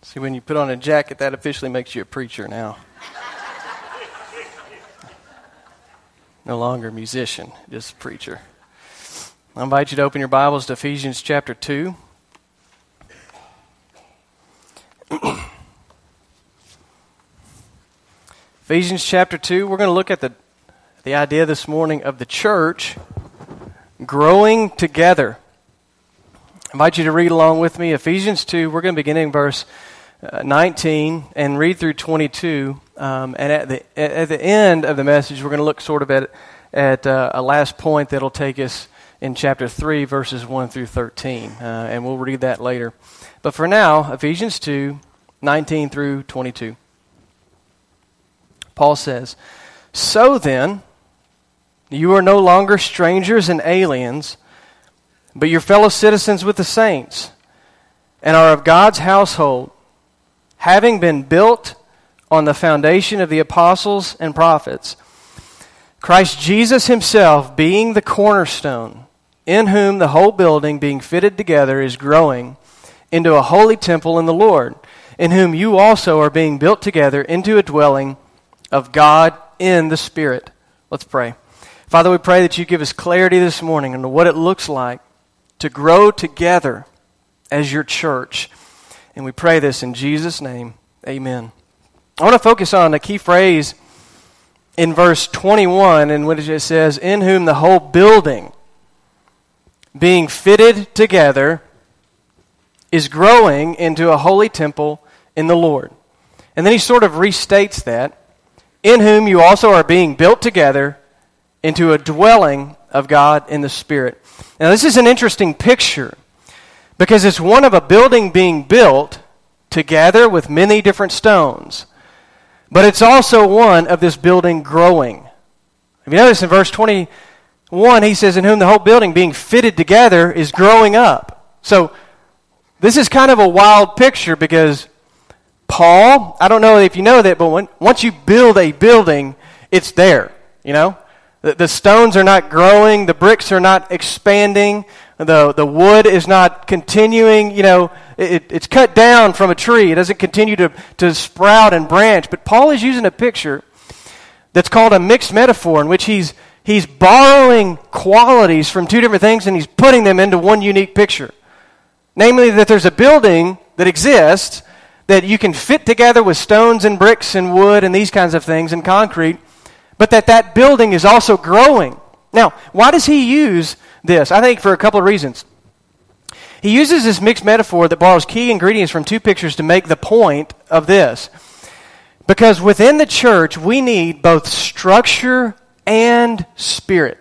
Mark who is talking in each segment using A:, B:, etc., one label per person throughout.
A: See, when you put on a jacket, that officially makes you a preacher now. No longer a musician, just a preacher. I invite you to open your Bibles to Ephesians chapter 2. Ephesians chapter 2, we're going to look at the idea this morning of the church growing together. I invite you to read along with me. Ephesians 2, we're going to begin in verse 19 and read through 22. And at the end of the message, we're going to look sort of at a last point that'll take us in chapter 3, verses 1 through 13. And we'll read that later. But for now, Ephesians 2, 19 through 22. Paul says, "So then, you are no longer strangers and aliens, but your fellow citizens with the saints, and are of God's household, having been built on the foundation of the apostles and prophets, Christ Jesus himself being the cornerstone, in whom the whole building being fitted together is growing into a holy temple in the Lord, in whom you also are being built together into a dwelling of God in the Spirit." Let's pray. Father, we pray that you give us clarity this morning on what it looks like to grow together as your church. And we pray this in Jesus' name. Amen. I want to focus on a key phrase in verse 21, in which it says, "In whom the whole building being fitted together is growing into a holy temple in the Lord." And then he sort of restates that, "In whom you also are being built together into a dwelling of God in the Spirit." Now this is an interesting picture, because it's one of a building being built together with many different stones. But it's also one of this building growing. If you notice in verse 21, he says, "In whom the whole building being fitted together is growing up." So this is kind of a wild picture, because Paul, I don't know if you know that, but once you build a building, it's there, you know? The stones are not growing, the bricks are not expanding, the wood is not continuing, you know, it's cut down from a tree. It doesn't continue to sprout and branch. But Paul is using a picture that's called a mixed metaphor, in which he's borrowing qualities from two different things and he's putting them into one unique picture. Namely, that there's a building that exists that you can fit together with stones and bricks and wood and these kinds of things and concrete, but that building is also growing. Now, why does he use this? I think for a couple of reasons. He uses this mixed metaphor that borrows key ingredients from two pictures to make the point of this. Because within the church, we need both structure and spirit.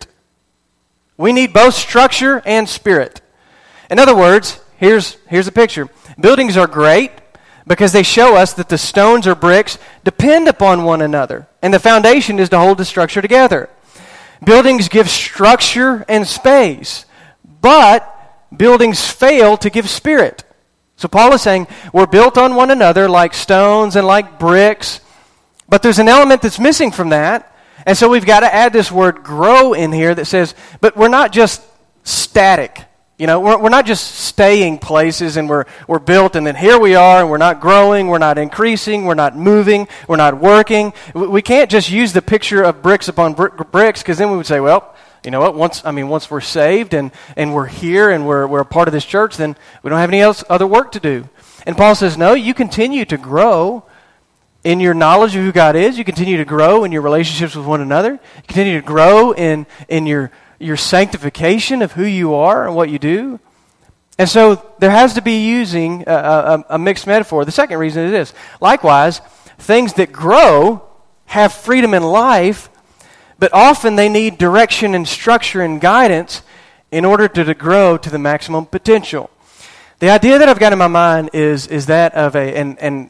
A: We need both structure and spirit. In other words, here's a picture. Buildings are great because they show us that the stones or bricks depend upon one another, and the foundation is to hold the structure together. Buildings give structure and space, but buildings fail to give spirit. So Paul is saying we're built on one another like stones and like bricks, but there's an element that's missing from that, and so we've got to add this word grow in here that says, but we're not just static. You know, we're not just staying places and we're built and then here we are and we're not growing, we're not increasing, we're not moving, we're not working. We can't just use the picture of bricks upon bricks, because then we would say, well, you know what, once we're saved and we're here and we're a part of this church, then we don't have any other work to do. And Paul says, no, you continue to grow in your knowledge of who God is. You continue to grow in your relationships with one another. You continue to grow in your sanctification of who you are and what you do. And so there has to be using a mixed metaphor. The second reason is this. Likewise, things that grow have freedom in life, but often they need direction and structure and guidance in order to grow to the maximum potential. The idea that I've got in my mind is that of I'm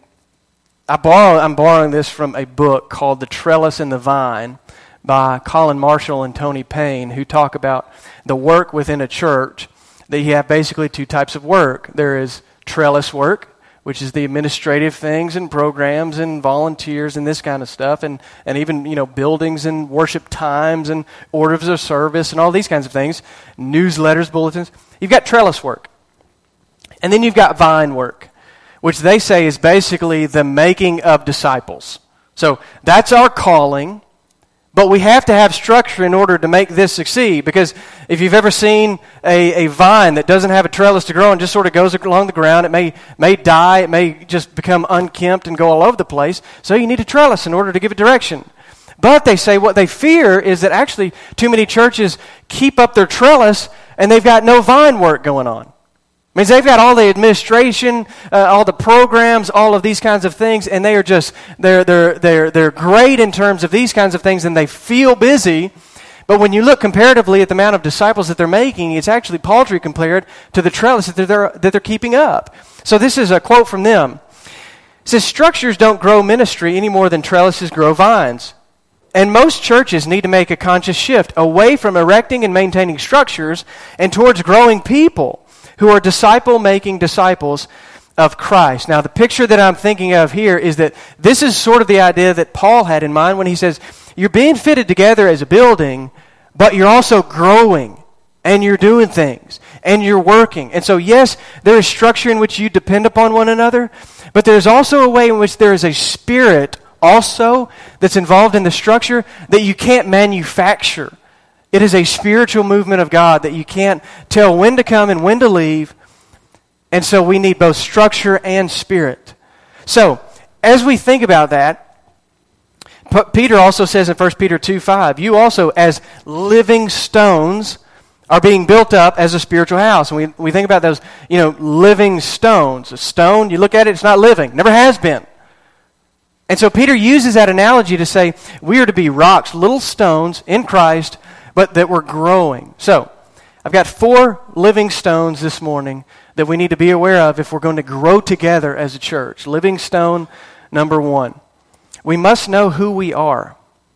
A: borrowing this from a book called The Trellis and the Vine by Colin Marshall and Tony Payne, who talk about the work within a church. That you have basically two types of work. There is trellis work, which is the administrative things and programs and volunteers and this kind of stuff, and even, you know, buildings and worship times and orders of service and all these kinds of things, newsletters, bulletins. You've got trellis work. And then you've got vine work. which they say is basically the making of disciples. So that's our calling, but we have to have structure in order to make this succeed, because if you've ever seen a vine that doesn't have a trellis to grow and just sort of goes along the ground, it may die, it may just become unkempt and go all over the place, so you need a trellis in order to give it direction. But they say what they fear is that actually too many churches keep up their trellis and they've got no vine work going on. Means they've got all the administration, all the programs, all of these kinds of things, and they are just they're great in terms of these kinds of things, and they feel busy. But when you look comparatively at the amount of disciples that they're making, it's actually paltry compared to the trellis that they're keeping up. So this is a quote from them. It says, "Structures don't grow ministry any more than trellises grow vines. And most churches need to make a conscious shift away from erecting and maintaining structures and towards growing people who are disciple-making disciples of Christ." Now, the picture that I'm thinking of here is that this is sort of the idea that Paul had in mind when he says, you're being fitted together as a building, but you're also growing, and you're doing things, and you're working. And so, yes, there is structure in which you depend upon one another, but there's also a way in which there is a spirit also that's involved in the structure that you can't manufacture. It is a spiritual movement of God that you can't tell when to come and when to leave. And so we need both structure and spirit. So, as we think about that, Peter also says in 1 Peter 2:5, you also as living stones are being built up as a spiritual house. And we think about those, living stones. A stone, you look at it, it's not living. Never has been. And so Peter uses that analogy to say we are to be rocks, little stones in Christ, but that we're growing. So, I've got 4 living stones this morning that we need to be aware of if we're going to grow together as a church. Living stone number 1. We must know who we are.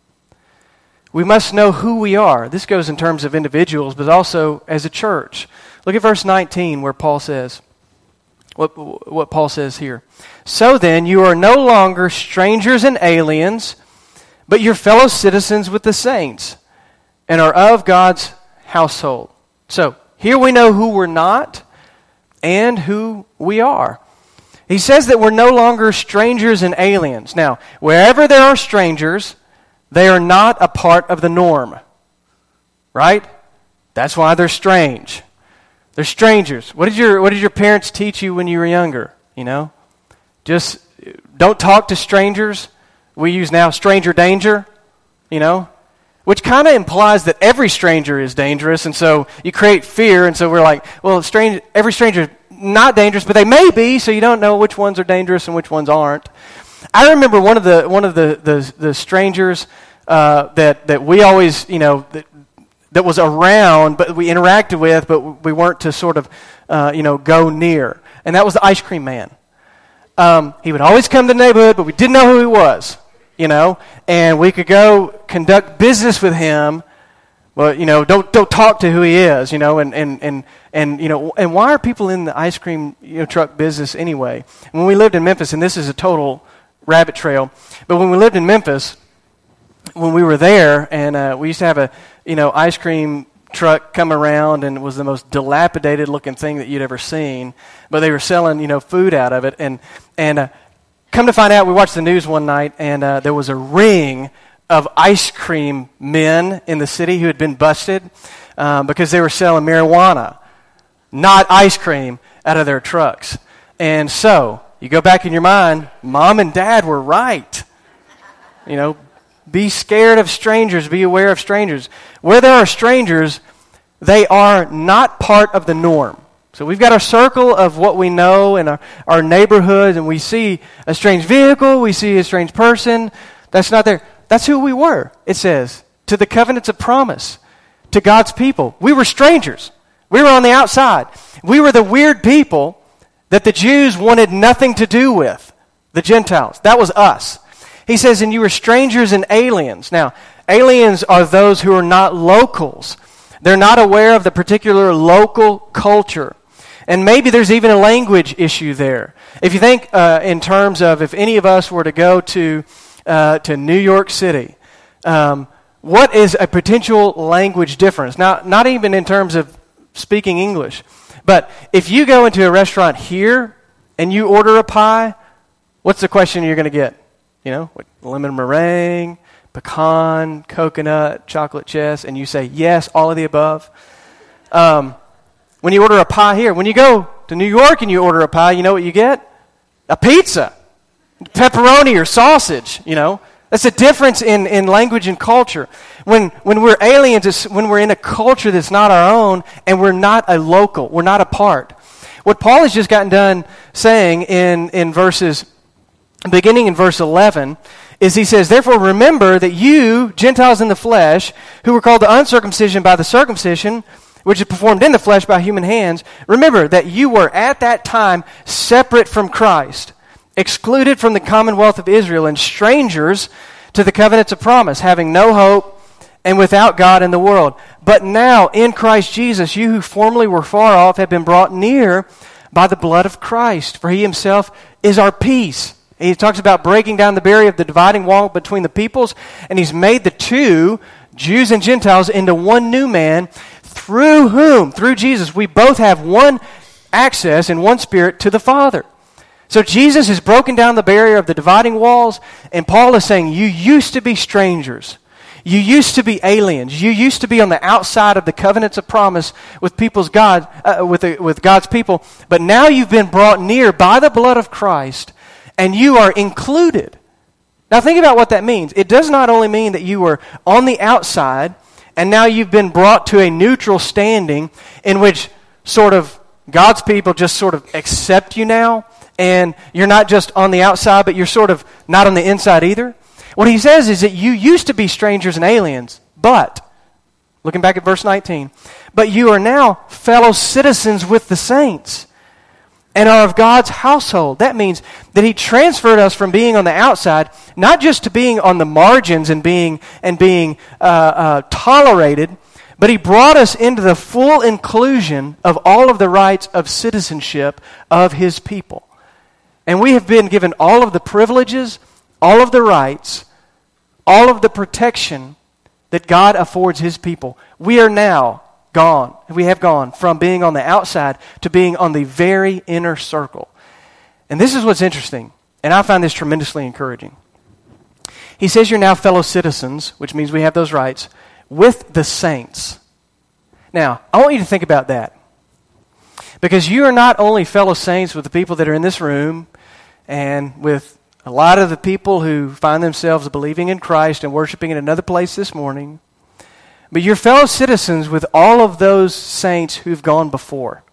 A: We must know who we are. This goes in terms of individuals, but also as a church. Look at verse 19 where Paul says, what Paul says here. "So then, you are no longer strangers and aliens, but you're fellow citizens with the saints, and are of God's household." So, here we know who we're not and who we are. He says that we're no longer strangers and aliens. Now, wherever there are strangers, they are not a part of the norm. Right? That's why they're strange. They're strangers. What did your parents teach you when you were younger? Just don't talk to strangers. We use now stranger danger, which kind of implies that every stranger is dangerous, and so you create fear, and so we're like, well, every stranger is not dangerous, but they may be, so you don't know which ones are dangerous and which ones aren't. I remember one of the strangers that we always, that was around, but we interacted with, but we weren't to sort of, go near. And that was the ice cream man. He would always come to the neighborhood, but we didn't know who he was, and we could go conduct business with him, but, don't talk to who he is, and why are people in the ice cream, truck business anyway? When we lived in Memphis, and this is a total rabbit trail, but when we lived in Memphis, when we were there, and we used to have a, ice cream truck come around, and it was the most dilapidated looking thing that you'd ever seen, but they were selling, food out of it, and come to find out, we watched the news one night, and there was a ring of ice cream men in the city who had been busted because they were selling marijuana, not ice cream, out of their trucks. And so, you go back in your mind, Mom and Dad were right. Be scared of strangers. Be aware of strangers. Where there are strangers, they are not part of the norm. So we've got our circle of what we know in our neighborhood, and we see a strange vehicle, we see a strange person. That's not there. That's who we were, it says, to the covenants of promise, to God's people. We were strangers. We were on the outside. We were the weird people that the Jews wanted nothing to do with, the Gentiles. That was us. He says, and you were strangers and aliens. Now, aliens are those who are not locals. They're not aware of the particular local culture. And maybe there's even a language issue there. If you think in terms of if any of us were to go to New York City, what is a potential language difference? Now, not even in terms of speaking English, but if you go into a restaurant here and you order a pie, what's the question you're going to get? Lemon meringue, pecan, coconut, chocolate chess, and you say, yes, all of the above. When you order a pie here, when you go to New York and you order a pie, you know what you get? A pizza, pepperoni or sausage, That's a difference in language and culture. When we're aliens, it's when we're in a culture that's not our own, and we're not a local, we're not a part. What Paul has just gotten done saying beginning in verse 11, is he says, therefore remember that you, Gentiles in the flesh, who were called the uncircumcision by the circumcision, which is performed in the flesh by human hands, remember that you were at that time separate from Christ, excluded from the commonwealth of Israel, and strangers to the covenants of promise, having no hope and without God in the world. But now, in Christ Jesus, you who formerly were far off have been brought near by the blood of Christ, for he himself is our peace. He talks about breaking down the barrier of the dividing wall between the peoples, and he's made the two, Jews and Gentiles, into one new man, through whom, through Jesus, we both have one access in one spirit to the Father. So Jesus has broken down the barrier of the dividing walls, and Paul is saying, you used to be strangers. You used to be aliens. You used to be on the outside of the covenants of promise with with God's people, but now you've been brought near by the blood of Christ, and you are included. Now think about what that means. It does not only mean that you were on the outside, and now you've been brought to a neutral standing in which sort of God's people just sort of accept you now, and you're not just on the outside, but you're sort of not on the inside either. What he says is that you used to be strangers and aliens, but, looking back at verse 19, but you are now fellow citizens with the saints and are of God's household. That means that he transferred us from being on the outside, not just to being on the margins and being tolerated, but he brought us into the full inclusion of all of the rights of citizenship of his people. And we have been given all of the privileges, all of the rights, all of the protection that God affords his people. We are now gone. We have gone from being on the outside to being on the very inner circle. And this is what's interesting, and I find this tremendously encouraging. He says you're now fellow citizens, which means we have those rights, with the saints. Now, I want you to think about that. Because you are not only fellow saints with the people that are in this room and with a lot of the people who find themselves believing in Christ and worshiping in another place this morning, but you're fellow citizens with all of those saints who've gone before.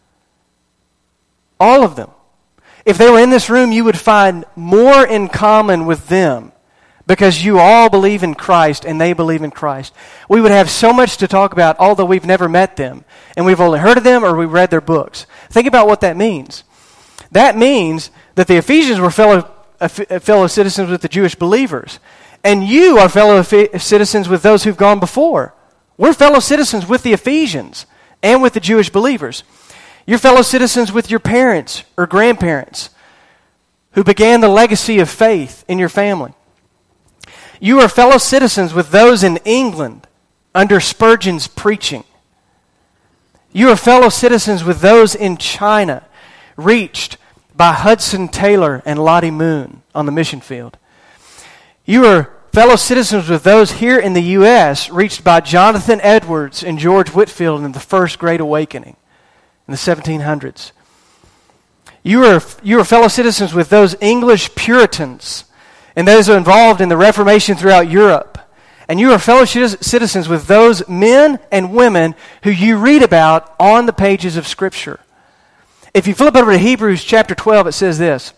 A: All of them. If they were in this room, you would find more in common with them because you all believe in Christ and they believe in Christ. We would have so much to talk about, although we've never met them and we've only heard of them or we've read their books. Think about what that means. That means that the Ephesians were fellow citizens with the Jewish believers. And you are fellow citizens with those who've gone before. We're fellow citizens with the Ephesians and with the Jewish believers. You're fellow citizens with your parents or grandparents who began the legacy of faith in your family. You are fellow citizens with those in England under Spurgeon's preaching. You are fellow citizens with those in China reached by Hudson Taylor and Lottie Moon on the mission field. You are fellow citizens with those here in the U.S. reached by Jonathan Edwards and George Whitefield in the First Great Awakening in the 1700s. You are fellow citizens with those English Puritans and those involved in the Reformation throughout Europe. And you are fellow citizens with those men and women who you read about on the pages of Scripture. If you flip over to Hebrews chapter 12, it says this.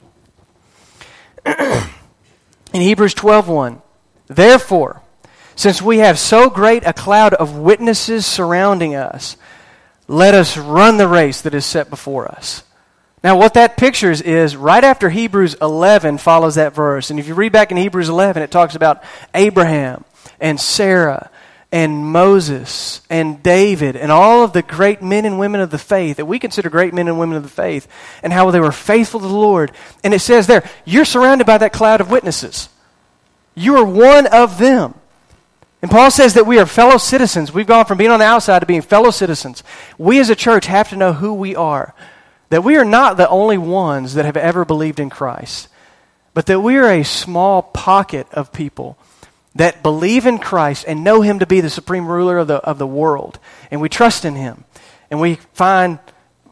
A: In Hebrews 12:1, therefore, since we have so great a cloud of witnesses surrounding us, let us run the race that is set before us. Now, what that pictures is right after Hebrews 11 follows that verse. And if you read back in Hebrews 11, it talks about Abraham and Sarah and Moses and David and all of the great men and women of the faith that we consider great men and women of the faith and how they were faithful to the Lord. And it says there, you're surrounded by that cloud of witnesses. You are one of them. And Paul says that we are fellow citizens. We've gone from being on the outside to being fellow citizens. We as a church have to know who we are. that we are not the only ones that have ever believed in Christ, but that we are a small pocket of people that believe in Christ and know Him to be the supreme ruler of the world. And we trust in Him. And we find,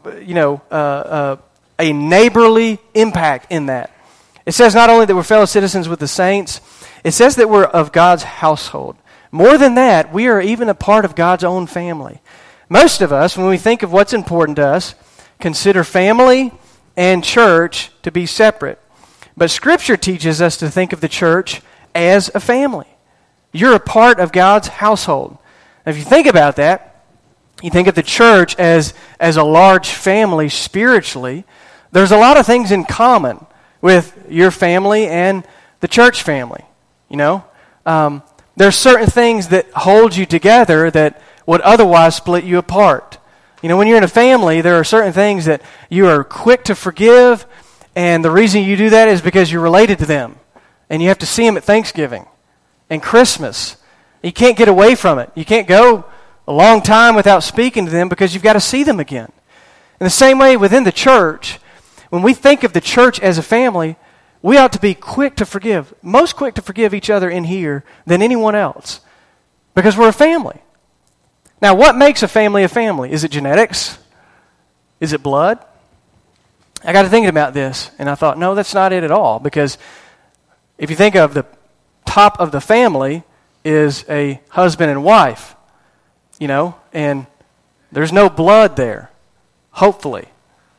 A: a neighborly impact in that. It says not only that we're fellow citizens with the saints, it says that we're of God's household. More than that, we are even a part of God's own family. Most of us, when we think of what's important to us, consider family and church to be separate. But Scripture teaches us to think of the church as a family. You're a part of God's household. Now, if you think about that, you think of the church as a large family spiritually, there's a lot of things in common with your family and the church family. There's certain things that hold you together that would otherwise split you apart. When you're in a family, there are certain things that you are quick to forgive, and the reason you do that is because you're related to them, and you have to see them at Thanksgiving and Christmas. You can't get away from it. You can't go a long time without speaking to them because you've got to see them again. In the same way, within the church, when we think of the church as a family, we ought to be quick to forgive, most quick to forgive each other in here than anyone else, because we're a family. Now, what makes a family a family? Is it genetics? Is it blood? I got to thinking about this, and I thought, no, that's not it at all, because if you think of the top of the family is a husband and wife, and there's no blood there, hopefully.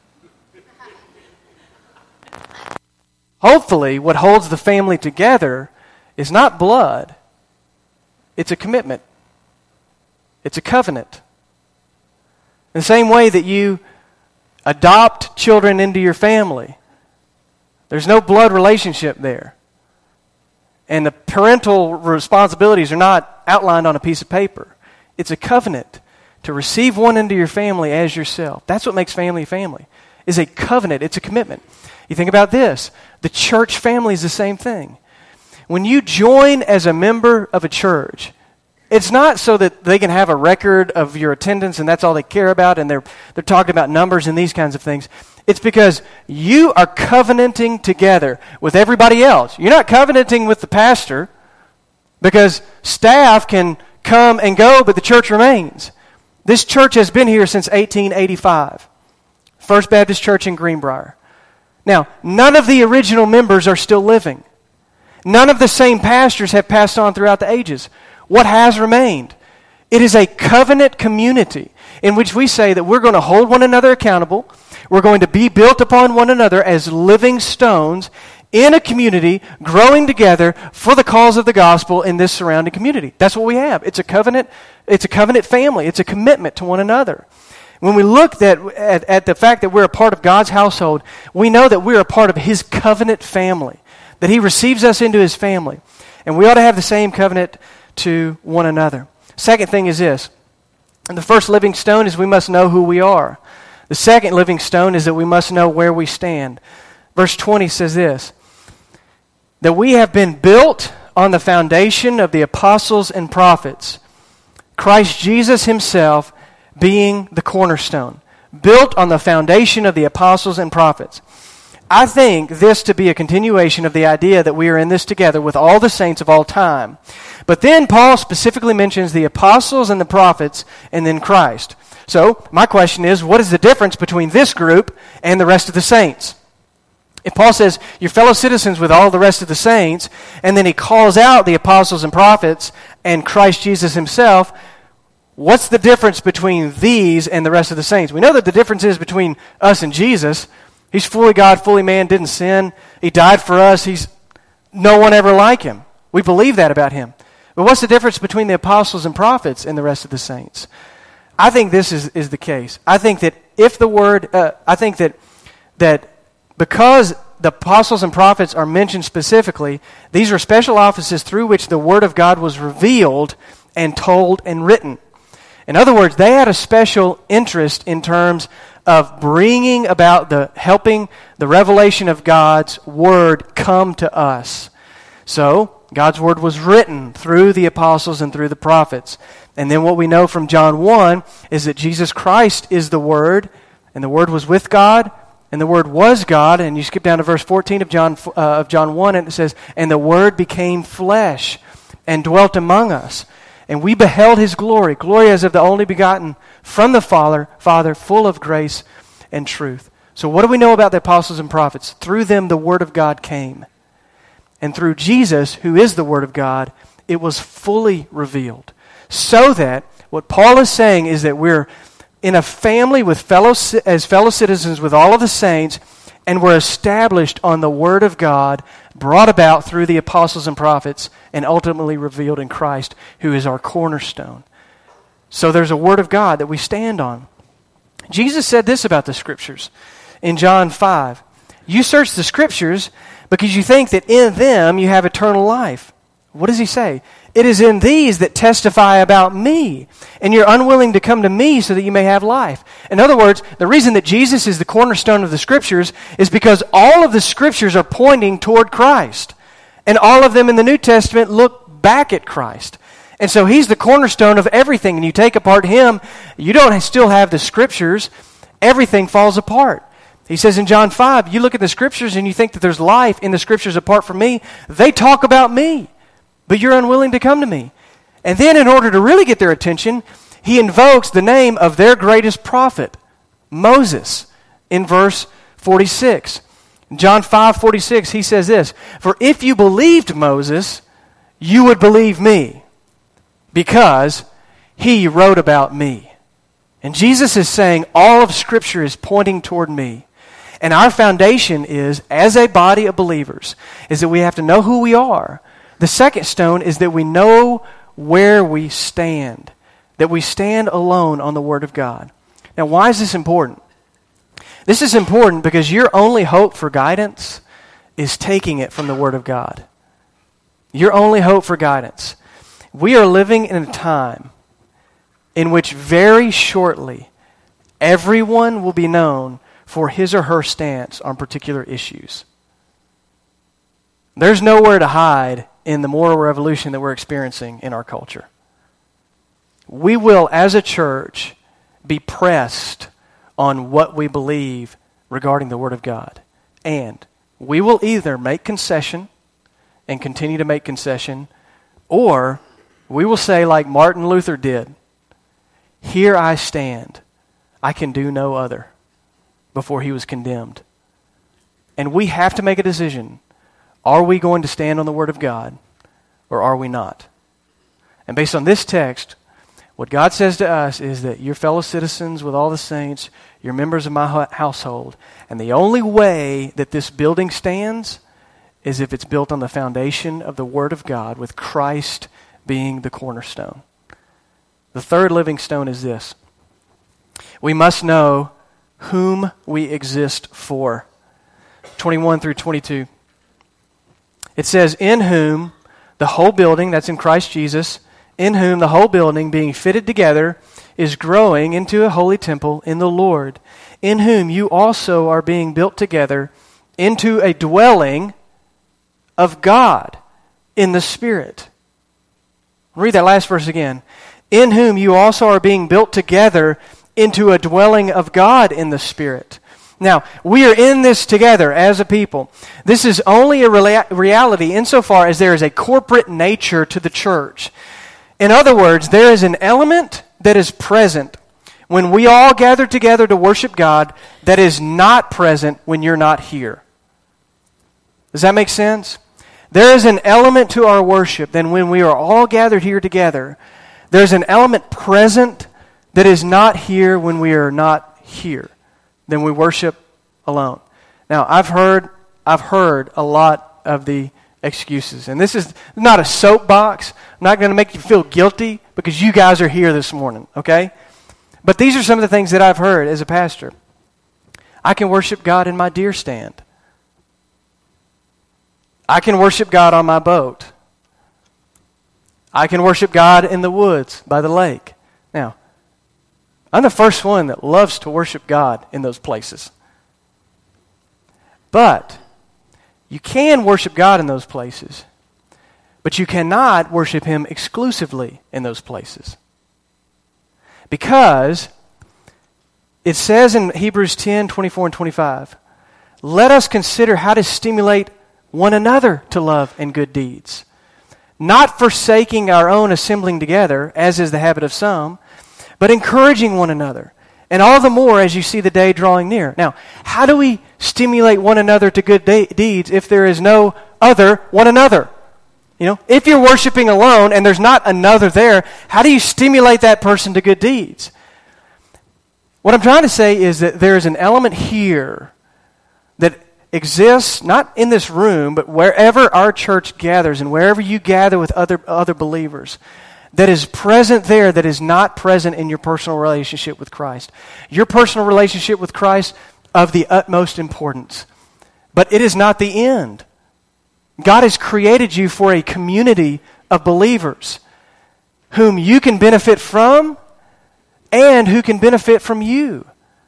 A: Hopefully, what holds the family together is not blood. It's a commitment. It's a covenant. In the same way that you adopt children into your family, there's no blood relationship there. And the parental responsibilities are not outlined on a piece of paper. It's a covenant to receive one into your family as yourself. That's what makes family family. Is a covenant. It's a commitment. You think about this. The church family is the same thing. When you join as a member of a church, it's not so that they can have a record of your attendance and that's all they care about, and they're talking about numbers and these kinds of things. It's because you are covenanting together with everybody else. You're not covenanting with the pastor because staff can come and go, but the church remains. This church has been here since 1885. First Baptist Church in Greenbrier. Now, none of the original members are still living. None of the same pastors have passed on throughout the ages. What has remained? It is a covenant community in which we say that we're going to hold one another accountable. We're going to be built upon one another as living stones in a community, growing together for the cause of the gospel in this surrounding community. That's what we have. It's a covenant family. It's a commitment to one another. When we look at the fact that we're a part of God's household, we know that we're a part of His covenant family, that He receives us into His family. And we ought to have the same covenant to one another. Second thing is this. And the first living stone is we must know who we are. The second living stone is that we must know where we stand. Verse 20 says this, that we have been built on the foundation of the apostles and prophets, Christ Jesus Himself being the cornerstone, built on the foundation of the apostles and prophets. I think this to be a continuation of the idea that we are in this together with all the saints of all time. But then Paul specifically mentions the apostles and the prophets and then Christ. So my question is, what is the difference between this group and the rest of the saints? If Paul says, you're fellow citizens with all the rest of the saints, and then he calls out the apostles and prophets and Christ Jesus Himself, what's the difference between these and the rest of the saints? We know that the difference is between us and Jesus. He's fully God, fully man, didn't sin. He died for us. He's no one ever like Him. We believe that about Him. But what's the difference between the apostles and prophets and the rest of the saints? I think this is the case. I think that that because the apostles and prophets are mentioned specifically, these are special offices through which the Word of God was revealed and told and written. In other words, they had a special interest in terms of bringing about helping the revelation of God's Word come to us. So, God's Word was written through the apostles and through the prophets. And then what we know from John 1 is that Jesus Christ is the Word And the Word was with God, and the Word was God. And you skip down to verse 14 of John 1, and it says, "And the Word became flesh and dwelt among us. And we beheld His glory, glory as of the only begotten from the Father, full of grace and truth." So what do we know about the apostles and prophets? Through them the Word of God came. And through Jesus, who is the Word of God, it was fully revealed. So that what Paul is saying is that we're in a family with as fellow citizens with all of the saints, and we're established on the Word of God, brought about through the apostles and prophets, and ultimately revealed in Christ, who is our cornerstone. So there's a Word of God that we stand on. Jesus said this about the Scriptures in John 5. "You search the Scriptures because you think that in them you have eternal life." What does He say? "It is in these that testify about me, and you're unwilling to come to me so that you may have life." In other words, the reason that Jesus is the cornerstone of the Scriptures is because all of the Scriptures are pointing toward Christ. And all of them in the New Testament look back at Christ. And so He's the cornerstone of everything. And you take apart Him, you don't still have the Scriptures. Everything falls apart. He says in John 5, you look at the Scriptures and you think that there's life in the Scriptures apart from me. They talk about me, but you're unwilling to come to me. And then in order to really get their attention, He invokes the name of their greatest prophet, Moses, in verse 46. In John 5:46, He says this, "For if you believed Moses, you would believe me, because he wrote about me." And Jesus is saying all of Scripture is pointing toward me. And our foundation is, as a body of believers, is that we have to know who we are. The second stone is that we know where we stand, that we stand alone on the Word of God. Now, why is this important? This is important because your only hope for guidance is taking it from the Word of God. Your only hope for guidance. We are living in a time in which very shortly everyone will be known for his or her stance on particular issues. There's nowhere to hide in the moral revolution that we're experiencing in our culture. We will, as a church, be pressed on what we believe regarding the Word of God. And we will either make concession and continue to make concession, or we will say like Martin Luther did, "Here I stand, I can do no other," before he was condemned. And we have to make a decision. Are we going to stand on the Word of God, or are we not? And based on this text, what God says to us is that you're fellow citizens with all the saints, you're members of my household, and the only way that this building stands is if it's built on the foundation of the Word of God, with Christ being the cornerstone. The third living stone is this: we must know whom we exist for. 21 through 22. It says, "In whom the whole building," that's in Christ Jesus, "in whom the whole building being fitted together is growing into a holy temple in the Lord, in whom you also are being built together into a dwelling of God in the Spirit." Read that last verse again. "In whom you also are being built together into a dwelling of God in the Spirit." Now, we are in this together as a people. This is only a reality insofar as there is a corporate nature to the church. In other words, there is an element that is present when we all gather together to worship God that is not present when you're not here. Does that make sense? There is an element to our worship that when we are all gathered here together, there's an element present that is not here when we are not here. Then we worship alone. Now, I've heard a lot of the excuses. And this is not a soapbox. I'm not going to make you feel guilty because you guys are here this morning, okay? But these are some of the things that I've heard as a pastor. I can worship God in my deer stand. I can worship God on my boat. I can worship God in the woods by the lake. Now, I'm the first one that loves to worship God in those places. But you can worship God in those places, but you cannot worship Him exclusively in those places. Because It says in Hebrews 10, 24 and 25, let us consider how to stimulate one another to love and good deeds, not forsaking our own assembling together, as is the habit of some, but encouraging one another, and all the more as you see the day drawing near. Now, how do we stimulate one another to good deeds if there is no other one another? If you're worshiping alone and there's not another there, how do you stimulate that person to good deeds? What I'm trying to say is that there is an element here that exists, not in this room, but wherever our church gathers and wherever you gather with other believers, that is present there that is not present in your personal relationship with Christ. Your personal relationship with Christ of the utmost importance. But it is not the end. God has created you for a community of believers whom you can benefit from and who can benefit from you.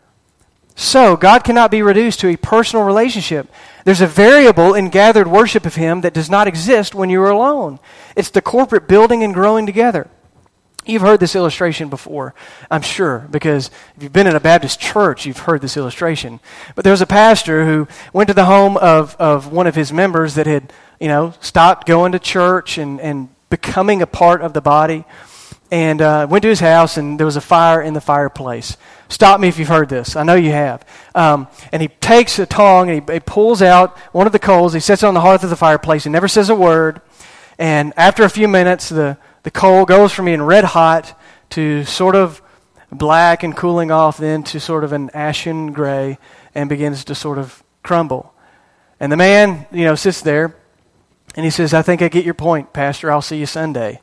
A: So, God cannot be reduced to a personal relationship. There's a variable in gathered worship of Him that does not exist when you are alone. It's the corporate building and growing together. You've heard this illustration before, I'm sure, because if you've been in a Baptist church, you've heard this illustration. But there was a pastor who went to the home of one of his members that had, stopped going to church and becoming a part of the body, and went to his house, and there was a fire in the fireplace. Stop me if you've heard this. I know you have. And he takes a tong, and he pulls out one of the coals. He sets it on the hearth of the fireplace. He never says a word. And after a few minutes, the coal goes from being red hot to sort of black and cooling off, then to sort of an ashen gray, and begins to sort of crumble. And the man, sits there, and he says, I think I get your point, Pastor. I'll see you Sunday.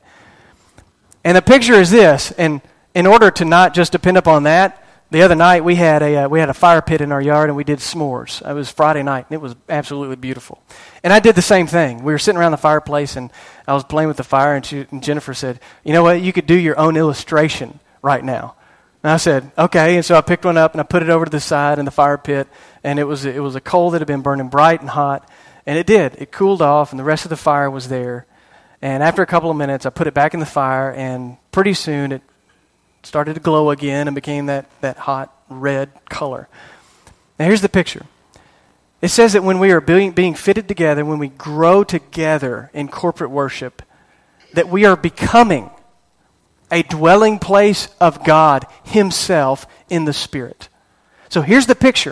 A: And the picture is this, and in order to not just depend upon that, the other night we had a fire pit in our yard and we did s'mores. It was Friday night and it was absolutely beautiful. And I did the same thing. We were sitting around the fireplace and I was playing with the fire, and Jennifer said, you know what, you could do your own illustration right now. And I said, okay. And so I picked one up and I put it over to the side in the fire pit, and it was a coal that had been burning bright and hot, and it did. It cooled off and the rest of the fire was there. And after a couple of minutes, I put it back in the fire, and pretty soon it started to glow again and became that hot red color. Now here's the picture. It says that when we are being fitted together, when we grow together in corporate worship, that we are becoming a dwelling place of God Himself in the Spirit. So here's the picture.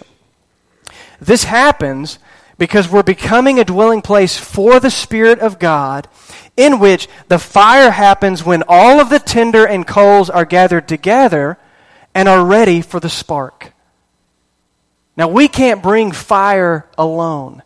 A: This happens because we're becoming a dwelling place for the Spirit of God, in which the fire happens when all of the tinder and coals are gathered together and are ready for the spark. Now, we can't bring fire alone.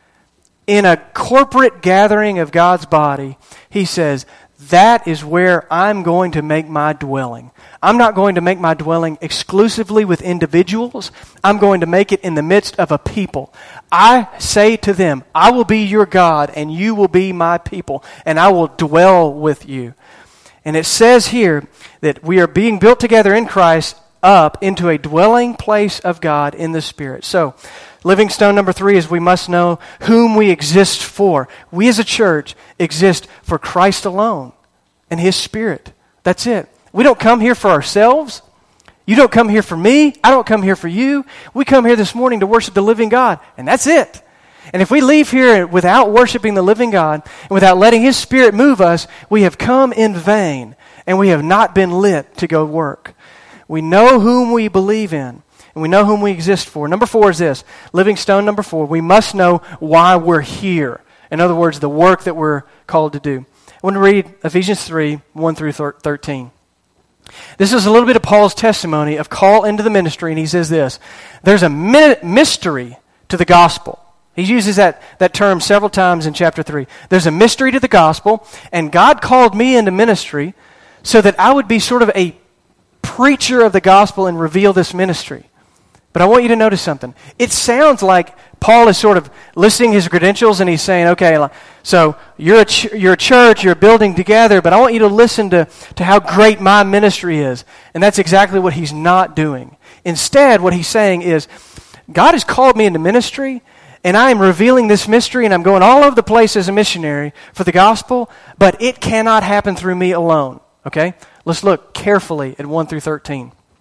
A: In a corporate gathering of God's body, He says, that is where I'm going to make my dwelling. I'm not going to make my dwelling exclusively with individuals. I'm going to make it in the midst of a people. I say to them, I will be your God, and you will be my people, and I will dwell with you. And it says here that we are being built together in Christ up into a dwelling place of God in the Spirit. So, living stone number 3 is we must know whom we exist for. We as a church exist for Christ alone and His Spirit. That's it. We don't come here for ourselves. You don't come here for me. I don't come here for you. We come here this morning to worship the living God, and that's it. And if we leave here without worshiping the living God and without letting His Spirit move us, we have come in vain, and we have not been lit to go work. We know whom we believe in, and we know whom we exist for. Number 4 is this. Living stone number 4. We must know why we're here. In other words, the work that we're called to do. I want to read Ephesians 3, 1 through 13. This is a little bit of Paul's testimony of call into the ministry, and he says this. There's a mystery to the gospel. He uses that term several times in chapter 3. There's a mystery to the gospel, and God called me into ministry so that I would be sort of a preacher of the gospel and reveal this ministry. But I want you to notice something. It sounds like Paul is sort of listing his credentials, and he's saying, okay, so you're a church, you're building together, but I want you to listen to how great my ministry is. And that's exactly what he's not doing. Instead, what he's saying is, God has called me into ministry, and I am revealing this mystery, and I'm going all over the place as a missionary for the gospel, but it cannot happen through me alone. Okay? Let's look carefully at 1 through 13.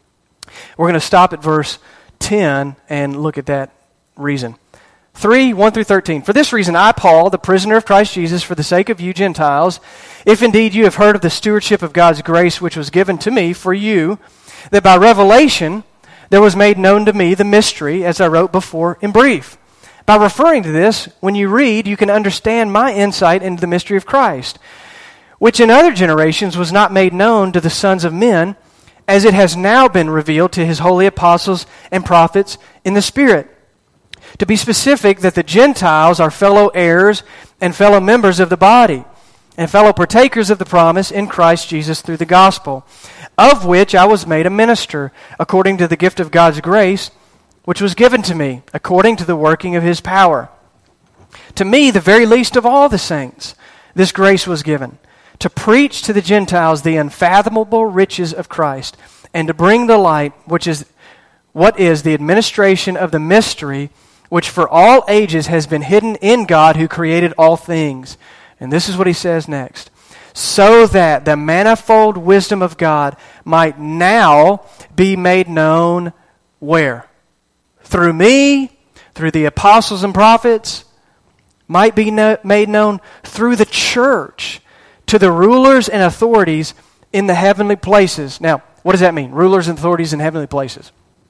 A: We're going to stop at verse 10 and look at that reason. 3, 1 through 13. For this reason, I, Paul, the prisoner of Christ Jesus, for the sake of you Gentiles, if indeed you have heard of the stewardship of God's grace which was given to me for you, that by revelation there was made known to me the mystery, as I wrote before in brief. By referring to this, when you read, you can understand my insight into the mystery of Christ, which in other generations was not made known to the sons of men, as it has now been revealed to his holy apostles and prophets in the Spirit. To be specific, that the Gentiles are fellow heirs and fellow members of the body, and fellow partakers of the promise in Christ Jesus through the gospel, of which I was made a minister, according to the gift of God's grace, which was given to me, according to the working of his power. To me, the very least of all the saints, this grace was given, to preach to the Gentiles the unfathomable riches of Christ, and to bring the light, what is the administration of the mystery, which for all ages has been hidden in God who created all things. And this is what he says next. So that the manifold wisdom of God might now be made known where? Through me, through the apostles and prophets, might be made known through the church to the rulers and authorities in the heavenly places. Now, what does that mean? Rulers and authorities in heavenly places.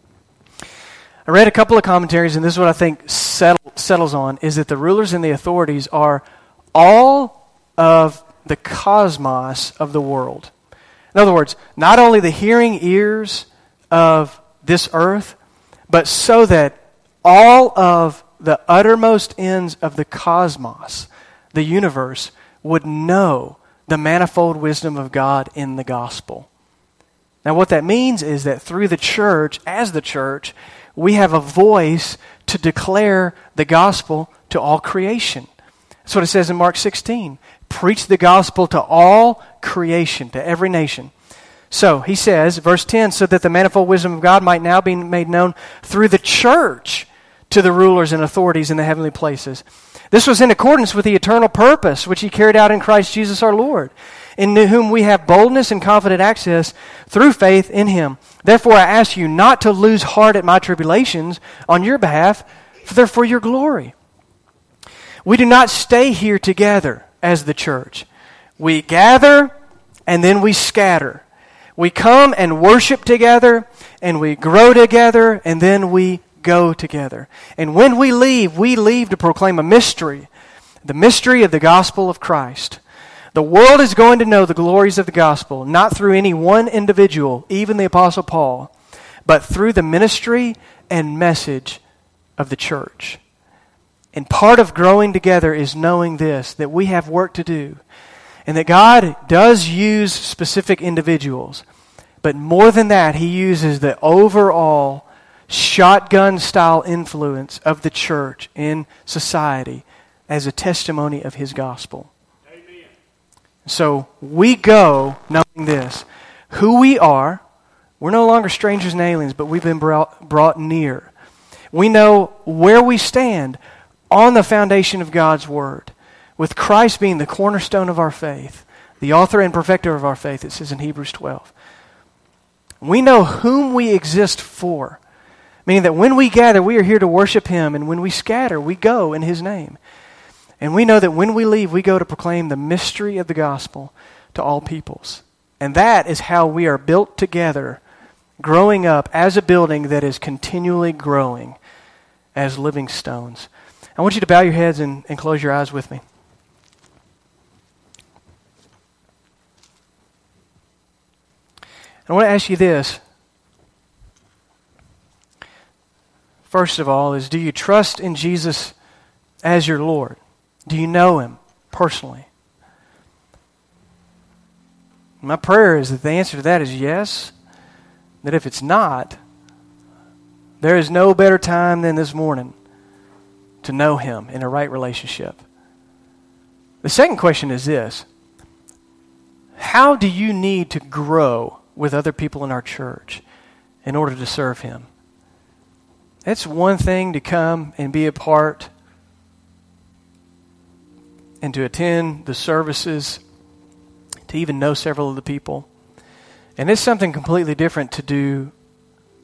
A: I read a couple of commentaries, and this is what I think settles on, is that the rulers and the authorities are all of the cosmos of the world. In other words, not only the hearing ears of this earth, but so that all of the uttermost ends of the cosmos, the universe, would know the manifold wisdom of God in the gospel. Now what that means is that through the church, as the church, we have a voice to declare the gospel to all creation. That's what it says in Mark 16. Preach the gospel to all creation, to every nation. So, he says, verse 10, so that the manifold wisdom of God might now be made known through the church to the rulers and authorities in the heavenly places. This was in accordance with the eternal purpose which he carried out in Christ Jesus our Lord, in whom we have boldness and confident access through faith in him. Therefore I ask you not to lose heart at my tribulations on your behalf, for they're for your glory. We do not stay here together as the church. We gather and then we scatter. We come and worship together and we grow together and then we go together. And when we leave to proclaim a mystery, the mystery of the gospel of Christ. The world is going to know the glories of the gospel, not through any one individual, even the Apostle Paul, but through the ministry and message of the church. And part of growing together is knowing this, that we have work to do, and that God does use specific individuals. But more than that, he uses the overall shotgun-style influence of the church in society as a testimony of his gospel. Amen. So we go knowing this. Who we are, we're no longer strangers and aliens, but we've been brought near. We know where we stand on the foundation of God's Word, with Christ being the cornerstone of our faith, the author and perfecter of our faith, it says in Hebrews 12. We know whom we exist for. Meaning that when we gather, we are here to worship him, and when we scatter, we go in his name. And we know that when we leave, we go to proclaim the mystery of the gospel to all peoples. And that is how we are built together, growing up as a building that is continually growing as living stones. I want you to bow your heads and close your eyes with me. I want to ask you this. First of all, is do you trust in Jesus as your Lord? Do you know him personally? My prayer is that the answer to that is yes. That if it's not, there is no better time than this morning to know him in a right relationship. The second question is this. How do you need to grow with other people in our church in order to serve him? It's one thing to come and be a part and to attend the services, to even know several of the people. And it's something completely different to do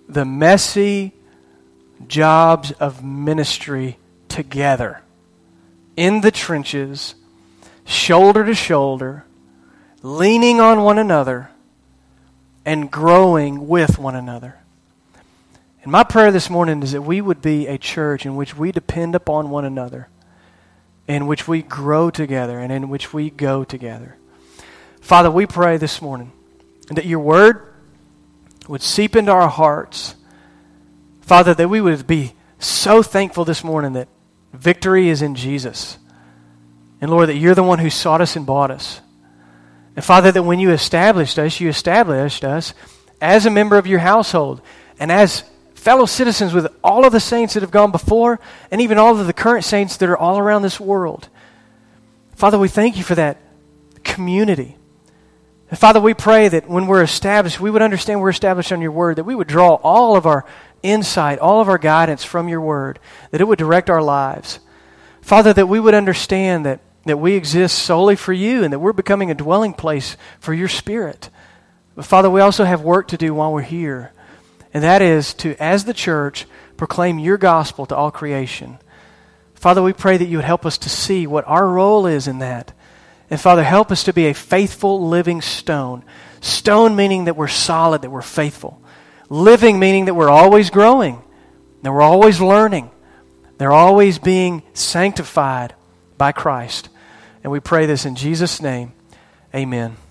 A: the messy jobs of ministry together, in the trenches, shoulder to shoulder, leaning on one another, and growing with one another. And my prayer this morning is that we would be a church in which we depend upon one another, in which we grow together, and in which we go together. Father, we pray this morning that your word would seep into our hearts. Father, that we would be so thankful this morning that victory is in Jesus. And Lord, that you're the one who sought us and bought us. And Father, that when you established us as a member of your household and as fellow citizens with all of the saints that have gone before and even all of the current saints that are all around this world. Father, we thank you for that community. And Father, we pray that when we're established, we would understand we're established on your word, that we would draw all of our insight, all of our guidance from your word, that it would direct our lives. Father, that we would understand that we exist solely for you and that we're becoming a dwelling place for your Spirit. But Father, we also have work to do while we're here. And that is to, as the church, proclaim your gospel to all creation. Father, we pray that you would help us to see what our role is in that. And Father, help us to be a faithful living stone. Stone meaning that we're solid, that we're faithful. Living meaning that we're always growing, that we're always learning. They're always being sanctified by Christ. And we pray this in Jesus' name. Amen.